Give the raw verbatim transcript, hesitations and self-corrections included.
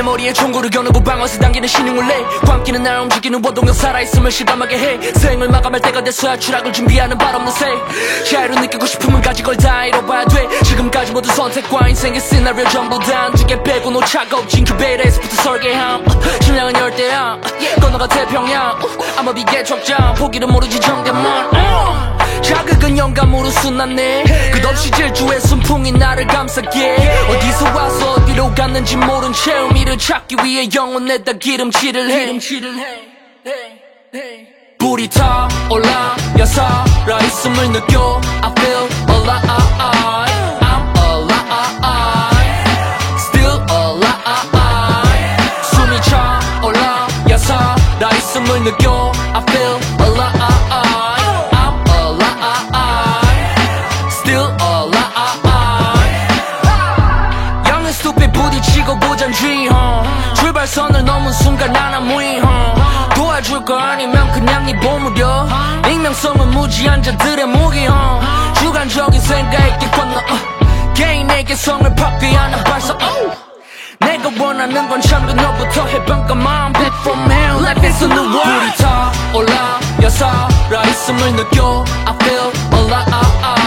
머리에 총구를 겨누고 방아쇠 당기는 신용을래 광기는 날 움직이는 원동력 살아있음을 실감하게 해 생을 마감할 때가 됐어야 추락을 준비하는 발없는 새 자유로 느끼고 싶으면 가지 걸 다 잃어봐야 돼 지금까지 모든 선택과 인생의 시나리오 전부 다 한두개 빼고 노 차가워진 큐베이스부터 설계함 심장은 열대야 건너가 태평양 아마 비계 척장 포기를 모르지 정대만 자극은 영감으로 순환해 끝없이 질주의 순풍이 나를 감싸게 어디서 와서 어디로 갔는지 모른 채 의미를 찾기 위해 영혼에다 기름칠을 해 불이 타올라 살아있음을 느껴 I feel alive I'm alive Still alive 숨이 차올라 살아있음을 느껴 I feel alive I'm alive Still alive Young and stupid 부딪히고 보잔쥐 huh? 출발선을 넘은 순간 나나무이 huh? 도와줄 거 아니면 그냥 네 보물려 익명성은 무지한 자들의 무기 huh? 주관적인 생각에 건너 uh. 개인의 개성을 파괴하는 발사 uh. 내가 원하는 건 참그 너부터 해방감만 Back from hell, life is a new world 불이 타올라 살아있음을 느껴 I feel alive